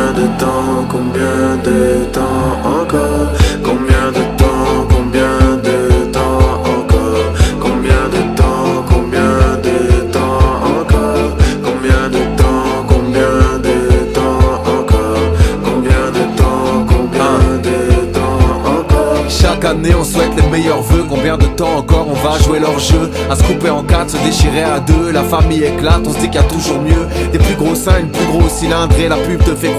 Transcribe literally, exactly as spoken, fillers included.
Combien de temps, combien de temps encore? Combien de temps, combien de temps encore? Combien de temps, combien de temps encore? Combien de temps, combien de temps encore? Combien de temps, combien de temps encore? Chaque année on souhaite les meilleurs vœux. Combien de temps encore on va jouer leur jeu? À se couper en quatre, se déchirer à deux. La famille éclate, on se dit qu'il y a toujours mieux. Des plus gros seins, une plus grosse cylindre. Et la pub te fait